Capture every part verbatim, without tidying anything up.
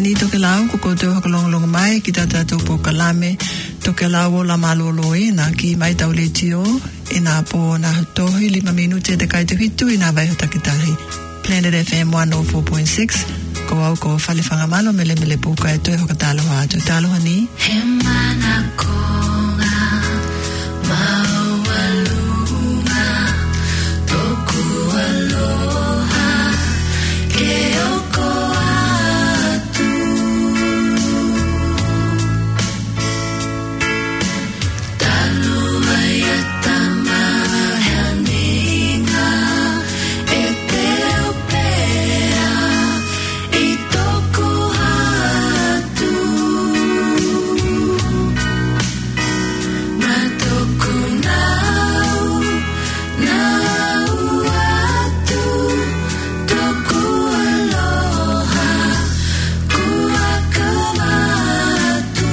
ni to ke lau ko ko te hokalong long mai ki tata to po kalame to ke lau la malolo e na ki mai tau le tio e na po na tohi lima minute te kai te hitu i na vai hota ki tahi Planet F M one oh four point six ko au ko fale fanga malo mele mele puka e to e hokatalo ha to talo hani he mana konga maualuma toku aloha ke oko atu talo ayatama haninga e te opea i toku atu ma toku nau nau atu toku aloha kua kawatu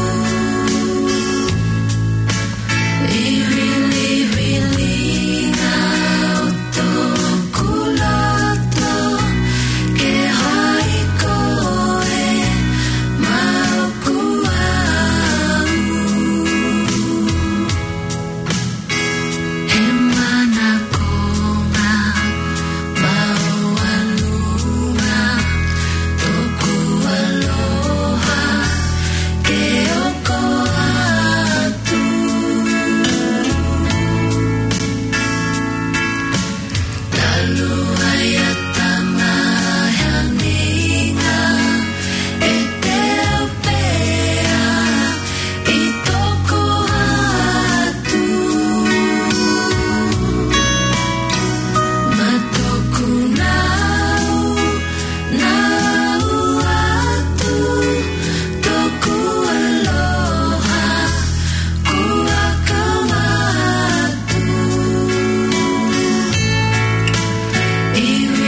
iwili wili nga toku loto ke hai koe mauku au he mana konga maualuma toku aloha ke oko atu talu ayatama haninga e te opea i toku atu ma toku nau nau atu toku aloha kua kawatu iwi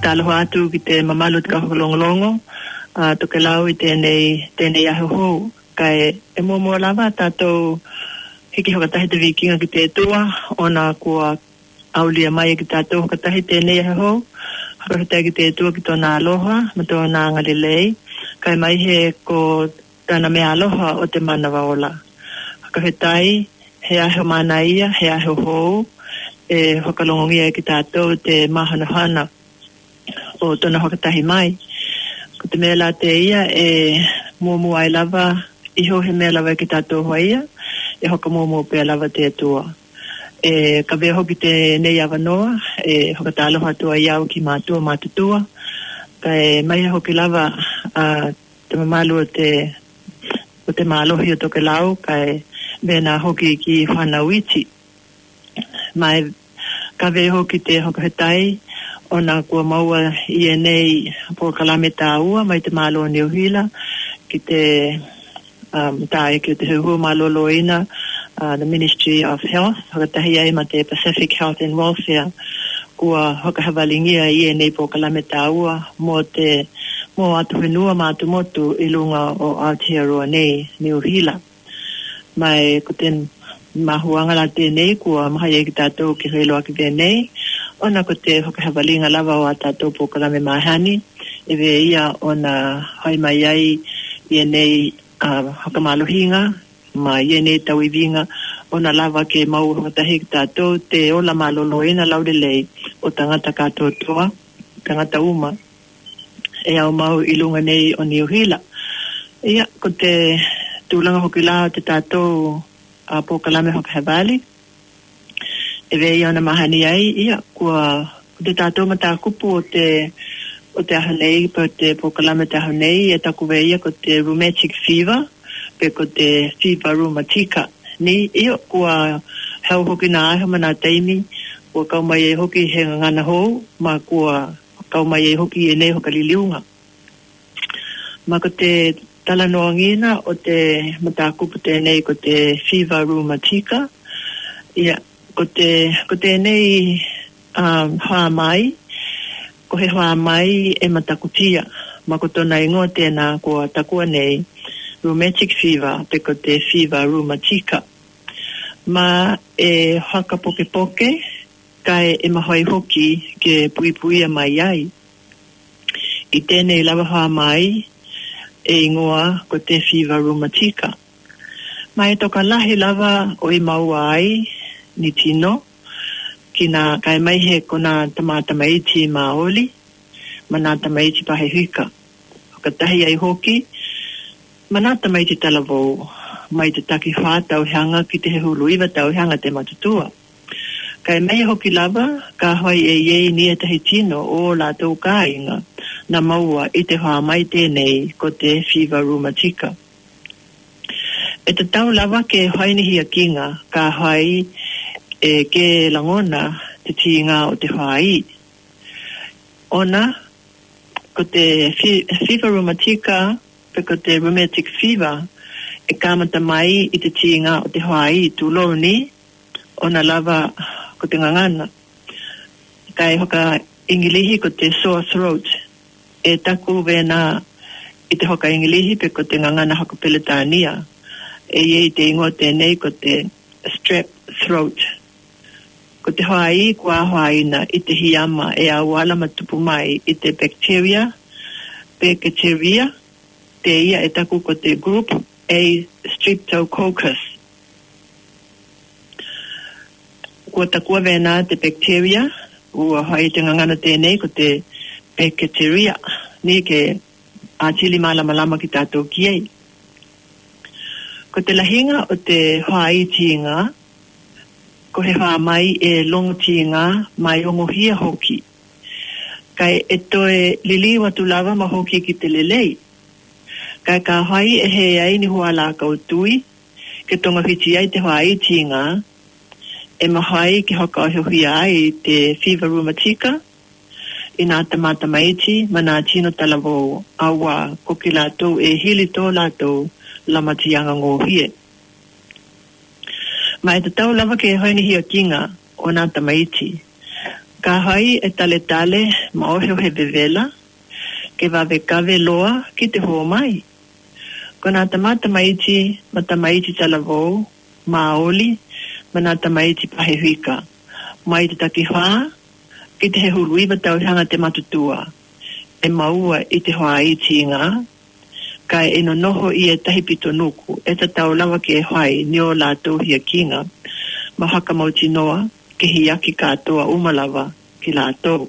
talo atu ki te mamalu te kahokolongolongo, uh, to ke lau i tēnei, tēnei aho hou. Kai e mua mua lava tātou hiki hokatahi te vikinga ki te tua, ona kua aulia mai ki tātou hokatahi tēnei aho hou, hokatahi ki te tua ki tōna aloha, ma tōna ngalilei, kai mai he ko tāna mea aloha o te mana waola. Hokatahi, he aho mana ia, he aho hou, e hokalongongia ki tātou te mahanohana o tōna hokatahi mai. Ko te mea la te ia e mua mua ai lava, iho he mea lava ki tātou haia, e hoka mua mua pēr lava te atua. E ka vea hoki te nei awanoa, e hoka tā aloha tua iau ki mātua mātutua, ka e mai hoki lava uh, te mamalu o te, o te mālohi o toke lau, ka e vena hoki ki whanauiti. Mai ka vea hoki te hokahetai, ona kua maua i e nei po kalame tā ua, mai te mālo New Hila, ki te um, tā e ki te huhu mālolo ina, uh, the Ministry of Health, hokatahi ai ma te Pacific Health and Welfare, kua hokahawalingia i e nei po kalame tā ua, mo te mo atu whenua mātu motu i lunga o Aotearoa nei, New Hila. Mai ko te mahuanga la tēnei, kua mahai e ki tātou ki reiloa ki tēnei, ona ko te hokahawalinga lava o a tātou po kalame mahani, e we ia ona hai mai ai i e nei uh, hokamalohinga, ma i e nei tawivinga, ona lava ke mau hokatahi ki tātou te ola maloloena laurelei o tangata kātou toa, tangata uma, e au mau i lunga nei o New Hila. Ia, ko te tūlanga hoki la o te tātou a po kalame hokahawali, e wei ona mahani ai, ia, kua te tātou mata kupu o te o te ahanei, po te po kalame te ahanei, e taku wei ko te rheumatic fever, pe ko te fever rheumatica. Ni, ia, kua hau hoki nā aho mana teimi, kua kaumai e hoki he ngana hou, ma kua kaumai e hoki e nei hokaliliunga. Ma ko te talanoangina o te mata kupu te nei ko te fever rheumatica, ia, ko te, ko te nei um, hoa mai, ko he hoa mai e matakutia, ma ko tona ingoa tēnā kua takua nei, rheumatic fever, pe ko te fever rheumatica. Ma e haka poke poke, kai e mahoi hoki ke pui puia mai ai. I tēnei lava hoa mai, e ingoa ko te fever rheumatica. Ma e toka lahi lava o i maua ai, ni tino, ki nā kai mai he ko nā tamata maiti maoli, ma nā tamaiti pahe hika. Ka tahi ai hoki, ma nā tamaiti talavou, mai te taki whā tauhanga ki te he hulu iwa tauhanga te matutua. Kai mai hoki lava, ka hoi e iei nia tahi tino o la tau kāinga, na maua i te whā mai tēnei ko te fever rheumatica. E te tau lava ke hoi ni hia kinga, ka hoi e ke langona te tinga o te whai. Ona, ko te fever rheumatica, pe ko te rheumatic fever, e kamata mai i te tinga o te whai tūloni, ona lava ko te ngangana. Kai hoka ingilihi ko te sore throat, e taku vena i te hoka ingilihi pe ko te ngangana hoka peletania, e iei te ingo tēnei ko te strep throat. Ko te haai kua haina i te hiyama e awala matupu mai i te bacteria, bacteria, te ia e taku ko te group A Streptococcus. Kua takua vena te bacteria, ua hai te ngangana tēnei ko te bacteria, ni ke atili malama lama ki tātou kiei. Ko te lahinga o te haai tinga, ko he wha mai e longo tinga mai ongo hia hoki. Kai e toe liliwa tu lava ma hoki ki te lelei. Kai ka hai e he ai ni hua la kautui, ke tonga whiti ai te haai tinga, e mahai ki hoka o hui ai te fever rheumatica, i nā tamata maiti, ma nā tino talavo awa ko ki lātou e hili tō lātou lamatianga ngō hie. Ma e te tau lava ke hoi ni hia kinga o nā tamaiti, Ka hai e tale tale ma oheo he vevela, ke wawe kawe loa ki te hoa mai. Ko nā tamata maiti, ma tamaiti talavou, ma oli, ma nā tamaiti pahe huika. Mai te taki hoa, ki te he huruiwa tauhanga te matutua. E maua i te hoa i tinga, kai e no noho i e tahi pito nuku, e ta tau lawa ki e hoai ni o lātou hia kinga, ma haka mauti noa, ke hiaki kātoa umalawa ki lātou.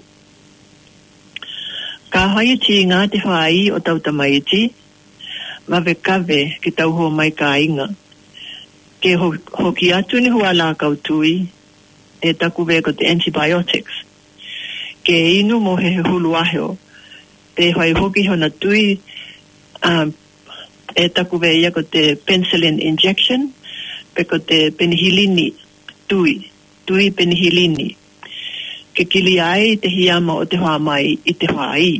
Ka hoai i tinga te hoai o tau tamaiti, wawe kawe ki tau ho mai ka inga. Ke ho, hoki atu ni hua la kautui, e taku veko te antibiotics. Ke inu mo he hulu aheo, te hoai hoki hona tui, um, e taku ve ia ko te penicillin injection, pe ko te penihilini, tui, tui penihilini. Ke kili ai te hiama o te hoa mai i te hoa ai.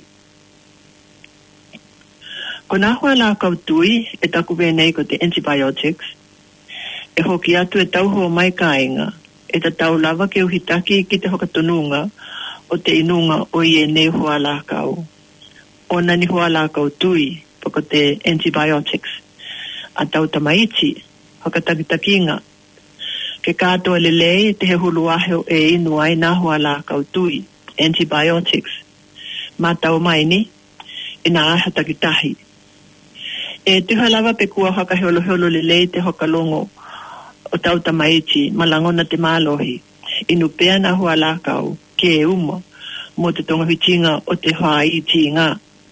Ko nā hoa la kautui, e taku ve nei ko te antibiotics, e hoki atu e tau hoa mai ka inga, e ta tau lava ke uhitaki ki te hokatonunga, o te inunga o i e nei hoa la kau. O nani hoa la kautui, pako te antibiotics. A tau tamaiti, hokatakitakinga. Ke kātoa lelei te he hulu aheo e inu ai nā hoa la kautui, antibiotics. Mā tau maini, i nā aha takitahi. E tuha lava pe kua haka heolo heolo lelei te hokalongo o tau tamaiti, malangona te mālohi. Inu pea nā hoa la kau, ke e uma, mo te tonga hitinga o te hoa i tinga.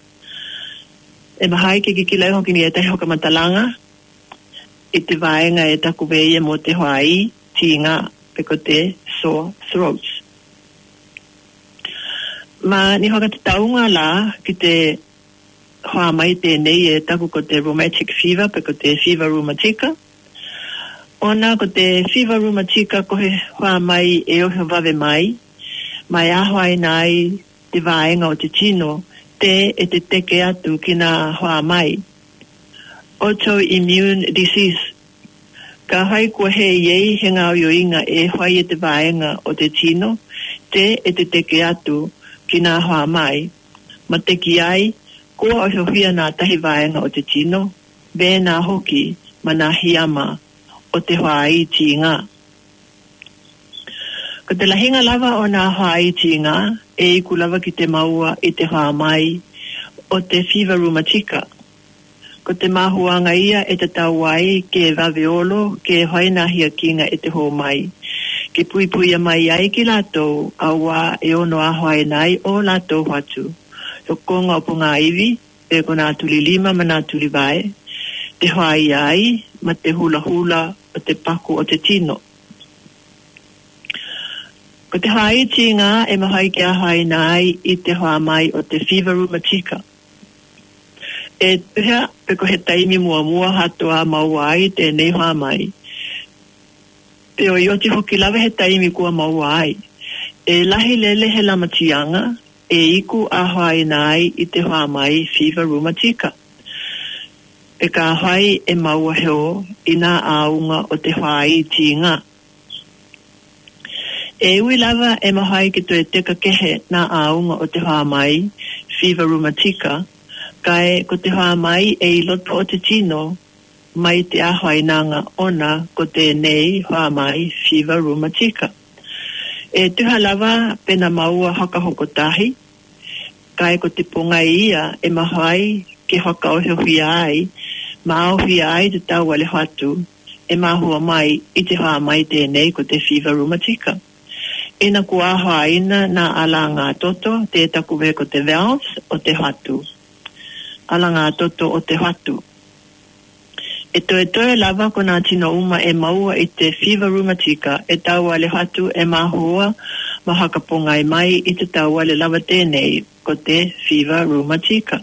E mahai ke kikilai hoki ni e tahi hoka matalanga, i te vaenga e taku veia mo te hoai, tinga, peko te sore throats. Ma ni hoka te taunga la, ki te hoa mai te nei e taku ko te rheumatic fever, peko te fever rheumatica. Ona ko te fever rheumatica ko he hoa mai e ohe wawe mai, mai ahoi nai te vaenga o te tino, te e te teke atu ki nā hoa mai. Autoimmune disease. Ka hai kua he iei he ngā oioinga e hoi e te vaenga o te tino, te e te teke atu ki nā hoa mai. Ma te ki ai, kua o hiohia nā tahi vaenga o te tino, ve nā hoki ma nā hiama o te hoa i tinga. Ko te lahinga lava o nā hoa i tinga, e iku lava ki te maua i te hoa mai o te fever rheumatica. Ko te mahuanga ia e te tau ai ke waweolo ke hoina hia kinga e te hoa mai. Ke pui pui a mai ai ki lātou awa e ono a hoai nai o lātou watu. So konga o punga iwi, e ko nā tuli lima ma nā tuli vai, te hoai ai ma te hula hula o te paku o te tino. Ko te hae tinga e mahai ki a hae nai i te hoa mai o te fever rheumatica. E tuhea pe ko he taimi mua mua hatoa maua ai te nei hoa mai. Te o ioti hoki lawe he taimi kua maua ai. E lahi lele he lamatianga e iku a hae nai i te hoa mai fever rheumatica. E ka hae e maua heo i nā aunga o te hae tinga. E ui lava e mahai ki tu e teka kehe nā aunga o te hoa mai, fever rheumatica, kai ko te hoa mai e i loto o te tino, mai te ahoi nanga ona ko te nei hoa mai, fever rheumatica. E tuha lava pena maua haka hokotahi, kai ko te ponga ia e mahai ke haka o hea ai, ma au hea ai te tau wale hatu, e mahua mai i te hoa mai te nei ko te fever rheumatica. Ina kua aha ina na ala ngā toto, te taku ve ko te valves o te hatu. Ala ngā toto o te hatu. E toe toe lava ko nā tino uma e maua i te fever rheumatica, e taua le hatu e mahua ma hakapongai mai i te taua le lava tēnei ko te fever rheumatica.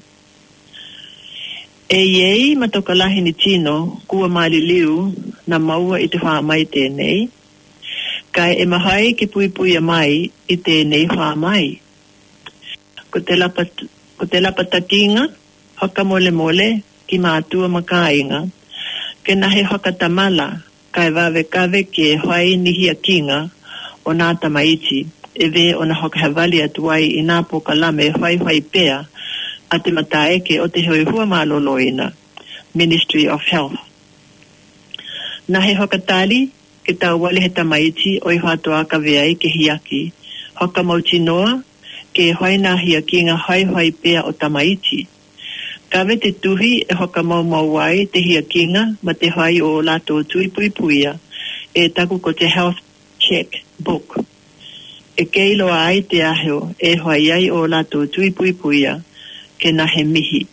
E iei matoka lahi ni tino, kua mali liu na maua i te wha mai tēnei, kai e mahai ke pui pui a mai i tēnei wha mai. Ko te lapa, ko te lapa takinga, haka mole mole ki mātua makainga, ke nahe haka tamala, kai wawe kawe ke hoai nihi a kinga o nā tamaiti, e ve ona hoka havali atuai i nā po kalame e whai whai pea a te mataeke o te hoi hua maloloina, Ministry of Health. Na he hoka tali, ke tau wale he tamaiti o i whātua ka veai ke hiaki, hoka mauti noa, ke hoi nā hiaki ngā hoi hoi pea o tamaiti. Kawe te tuhi e hoka mau mau wai te hiakinga ma te hoi o lato tui pui puia e taku ko te health check book. E keilo ai te aheo e hoi ai o lato tui pui puia ke na he mihi.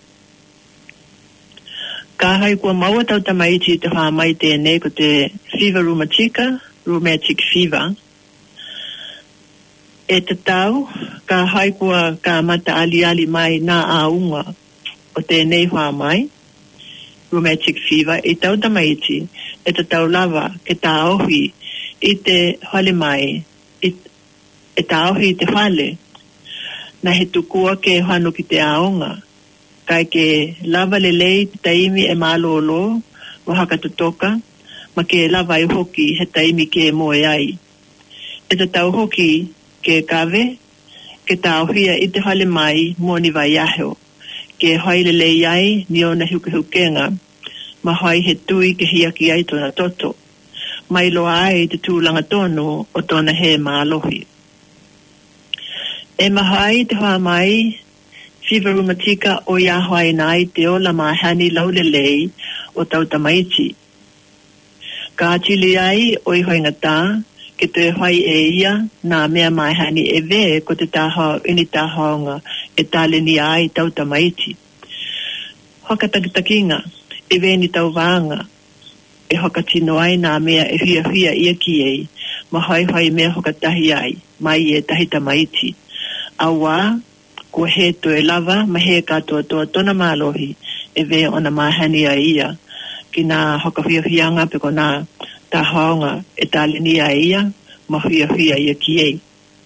Ka hai kua maua tau tamaiti te hoa mai tēnei ko te fever rheumatica, rheumatic fever. E te tau, ka hai kua ka mata ali ali mai nā aunga o tēnei hoa mai, rheumatic fever, i tau tamaiti, e te tau lava ke tā ohi i te hale mai, i, e tā ohi i te hale, na he tukua ke hanu ki te aonga, kai ke lava lelei te taimi e malolo, wahaka tutoka, ma ke lava i hoki he taimi ke moe ai. E te tau hoki ke kawe, ke tā ohia i te hale mai moni vai aheo, ke hoi lelei ai ni ona huke hukenga, ma hoi he tui ke hiaki ai tona toto, mai loa ai te tūlanga tono o tona he maalohi. E mahai te hoa mai, fever rheumatica o ia hoi nai te ola mahani laulelei o tau tamaiti. Ka atili ai o i hoi ngata, ke te hoi e ia nā mea mahani e ve ko te taha ini tahaonga e tāleni ai tau tamaiti. Hoka takitakinga, e ve ni tau vanga, e hoka tino ai nā mea e hia hia ia ki ei, ma hoi hoi mea hoka tahi ai, mai e tahi tamaiti. Awa, ko he to e lava, ma he katoa toa tona malohi, e ve ona mahani a ia, ki nā hoka hia hianga pe ko nā tahaonga e tāleni a ia, ma hia hia ia ki ei.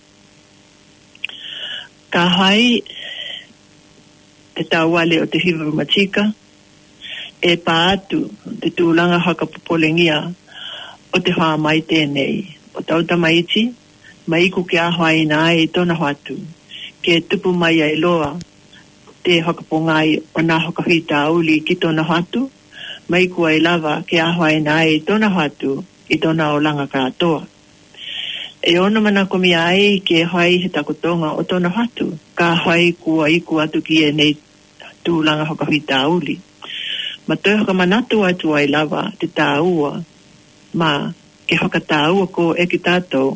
Ka hai, te tauale o te fever rheumatica, e pātu te tūlanga haka popolengia o te hoa mai tēnei, o tau tamaiti, mai iku ke ahoi nā e tona hatu, ke tupu mai ai loa, te haka pongai o nā haka hita auli ki tona hatu, mai iku ai lava ke ahoi nā e tona hatu, i tona o langa katoa. E ona mana komi ai ke hoi he takotonga o tona hatu, ka hoi kua iku atu ki e nei tūlanga haka hita auli. Ma toi haka manatu atu ai lava te tāua, ma ke haka tāua ko e ki tātou,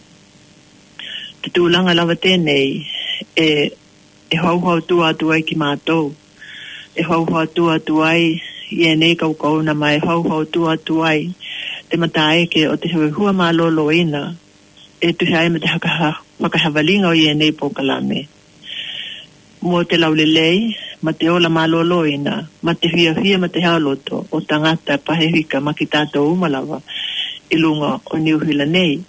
te tūlanga lava tēnei, e, e hau hau tu atu ai ki mātou, e hau hau tu atu ai, i e nei kau kauna mai hau hau tu atu ai, te mataeke o te hui hua malolo ina, e tu hai me te haka, haka havalinga o i e nei pokalame. Mo te laulelei, ma te ola malolo ina, ma te hia hia ma te haoloto, o tangata pahehika ma ki tātou umalawa, i lunga o Niuhila nei.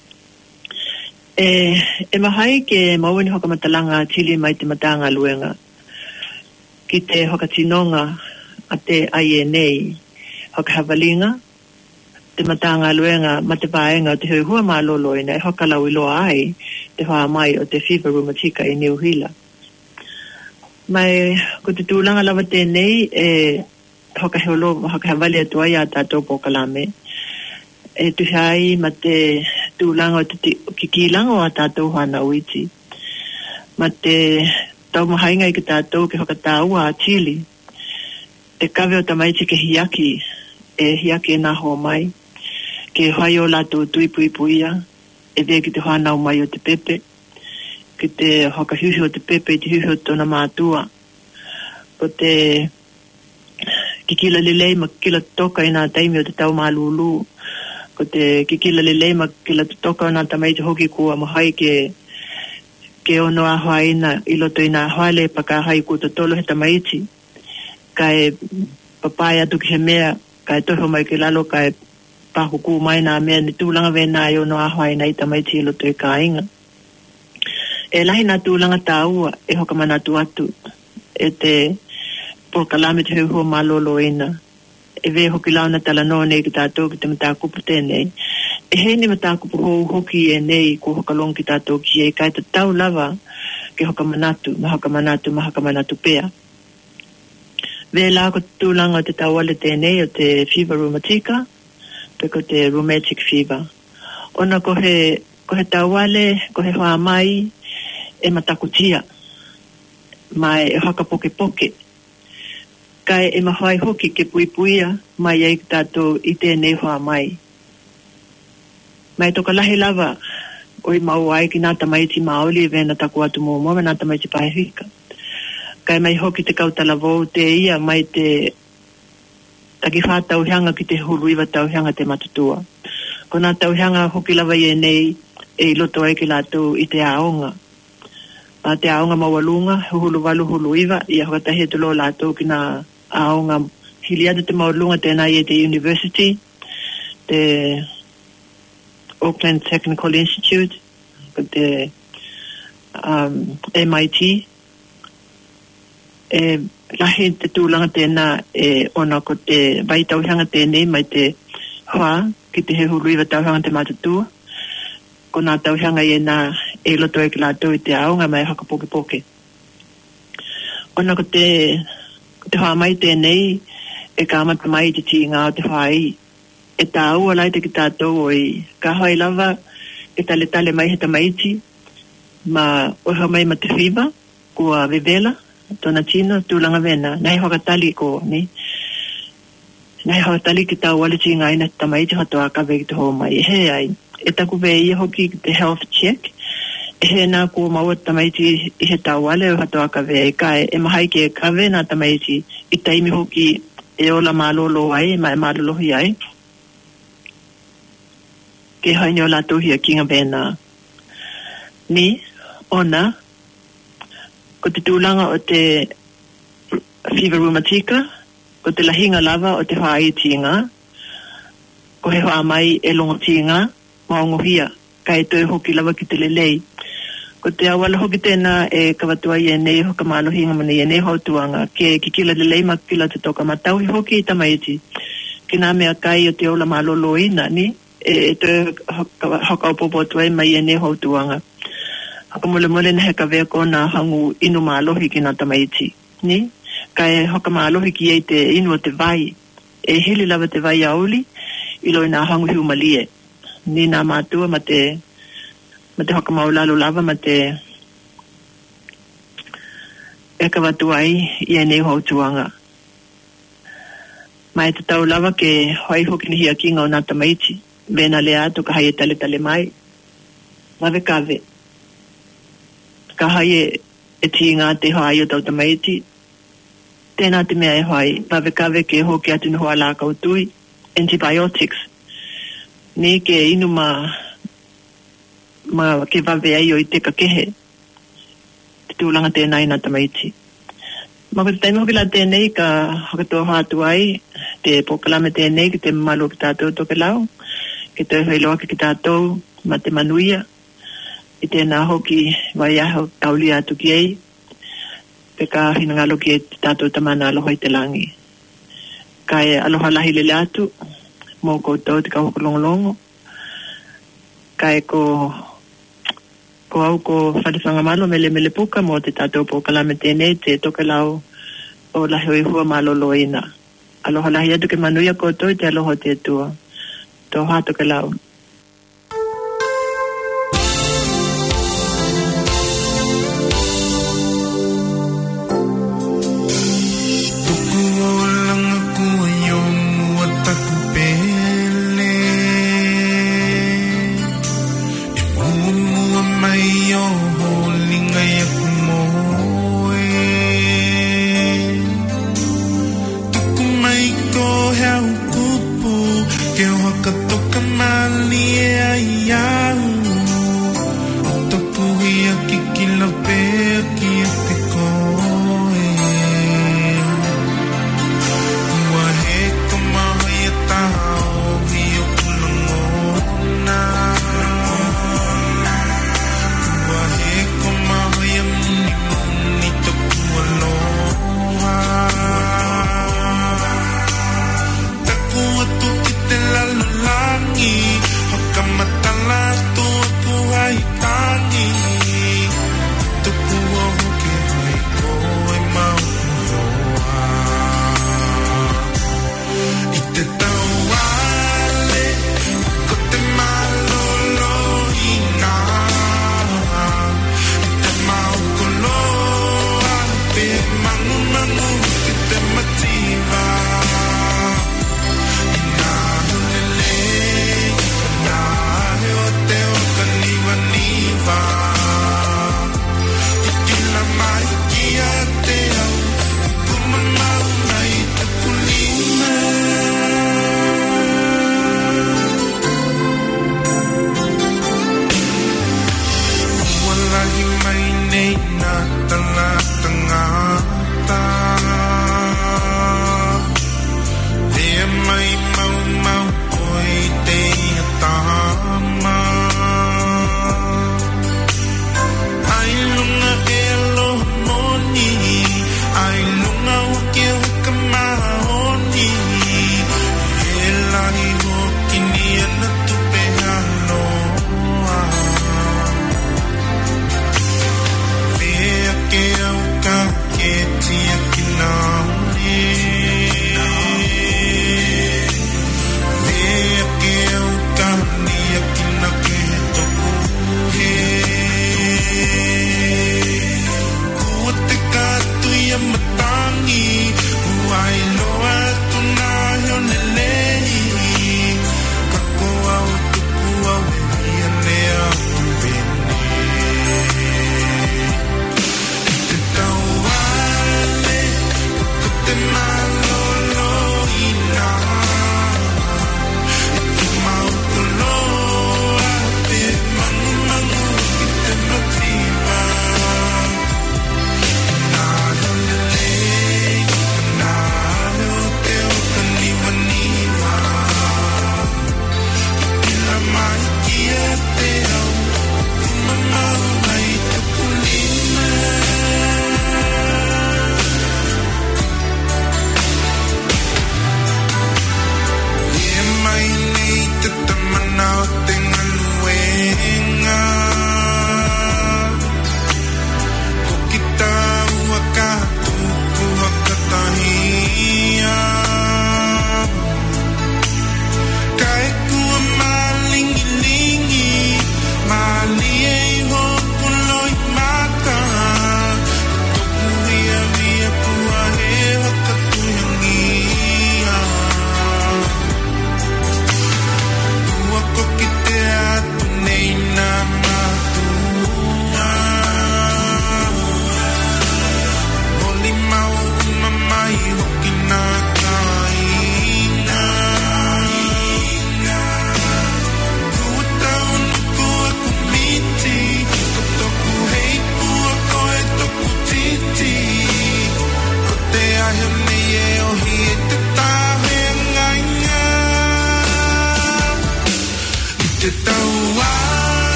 E, e mahai ke mauini hoka matalanga tili mai te matanga luenga, ki te hoka tinonga a te ai e nei, hoka havalinga, te matanga luenga ma te paenga o te hui hua malolo ina, e hoka lau iloa ai, te hoa mai o te fever rheumatica i Niuhila. Mai, ko te tūlanga lawa tēnei, e hoka heolo, hoka hawali atua ia tātou pokalame. E tuhai ma te tūlanga o te kikilanga o a tātou hana uiti. Ma te tau mahainga i ki tātou ke hoka tāua a Chile. Te kawe o tamaiti ke hiaki, e hiaki e naho mai. Ke hai o lātou tui pui puia, e vea ki te hana o mai o te pepe. Ki te hoka hiuhi o te pepe i te hiuhi o tona mātua. Ko te kikila lelei ma kikila toka i nā taimi o te tau mālulu. Ko te kikila lelei ma kikila toka o nā tamaiti hoki kua mahai ke ke ono a haina i loto i nā hale pakahai ku to tolo he tamaiti. Kai papai atu ki he mea, kai toho mai ke lalo kai pahuku mai nā mea ni tūlanga vena i ono a haina i tamaiti i loto i ka inga. E lahi nā tūlanga tāua e hoka manatu atu e te pokalame te hui hua malolo ina. E ve hoki launa tala no nei ki tātou ki te mata kupu tēnei. e he ni mataku po hoki e nei ko hokalong ki tātou ki e kai te tau lava ke hokamanatu, mahakamanatu, mahakamanatu pea. Vela ko tūlanga o te tauale tēnei o te fever rheumatica, pe ko te rheumatic fever. Ona ko he, ko he tauale, ko he hoa mai, e matakutia, mai e haka poke poke. Kai e mahai hoki ke pui puia, mai e tātou i tēnei hoa mai. Mai toka lahi lava, oi mau ai ki nā tamaiti maoli e vena taku atu mō mō, nā tamaiti pahika. Kai mai hoki te kautala vau te ia mai te taki whā tauhianga ki te huruiwa tauhianga te matutua. Ko nā tauhianga hoki lava i e nei e loto ai ki lātou i te aonga. A te aonga mawalunga, hulu walu hulu iwa, i a hokatahi e tulo lātou ki nā aonga hiliada te mawalunga tēnā i e te university, te Auckland Technical Institute, te um, M I T, e lahi te tūlanga tēnā e ona ko te vai tauhanga tēnei mai te hoa ki te he huruiwa tauhanga te matutua. Ko nā tauhanga i e nā e loto e ki lātou i te aonga mai haka poke poke. Ona ko te, ko te hoa mai tēnei e ka amata mai te ti ngā o te hoa i. E tā ua lai te ki tātou o i ka hoi lava e tale tale mai he tamaiti ma oha mai ma te whiba kua vevela tōna tino tūlanga vena nai hoka tali ko ni nai hoka tali ki tāu wale ti ngai na tamaiti hato a kawe ki te hoa mai he ai e taku ve i hoki te health check e he nā kua maua tamaiti i he tāu wale o hato a kawe e kai e mahai ke kawe nā tamaiti i taimi hoki e ola malolo ai ma e malolohi ai ke haini o lātou hia kinga bēnā. Ni, ona, ko te tūlanga o te fever rheumatica, ko te lahinga lava o te whaai tinga, ko he hoa mai e longo tinga, maongo hia, ka e toi hoki lava ki te lelei. Ko te awala hoki tēnā e kawatua i e nei hoka malo hinga mani i e nei hautuanga, ke kikila lelei ma kila te toka matauhi hoki i tamaiti. Ki nā mea kai o te ola malo loina, ni, e te haka upopo tuai mai e ne hautuanga. Haka mole mole na heka vea ko na hangu inu maalohi ki nā tamaiti. Ni? Ka e haka maalohi ki ei te inu o te vai. E hili lava te vai auli, ilo i nā hangu hiu malie. Ni nā mātua ma te, ma te haka maulalo lava ma te e ka watu ai i e ne hautuanga. Mai te tau lava ke hoi hoki ni hia kinga o nā tamaiti. Bena le ato ka haie tale tale mai. Mawe kawe. Ka haie e ti ngā te haie o tau tamaiti. Tēnā te mea e haie. Mawe kawe ke hoki atu ni hoa la kautui. Antibiotics. Ni ke inu ma ma ke wawe ai o i te ka kehe. Te tūlanga tēnā i nā tamaiti. Ma ko te taimi hoki la tēnei ka hakatua hātu ai. Te pokalame tēnei ki te malu ki tātou toke lau. Ke te whailoa ki tātou ma te manuia i tēnā hoki vai aho tauli atu ki ei pe ka hina ngalo ki e tātou tamana aloha i te langi ka e aloha lahi lele atu mō koutou te ka hoko longolongo ka e ko ko au ko whadifanga malo mele mele puka mō te tātou po kalame tēnei te toke lau o lahi o i hua malo loina aloha lahi atu ke manuia koutou te aloha te tua. Tō hātoke lau.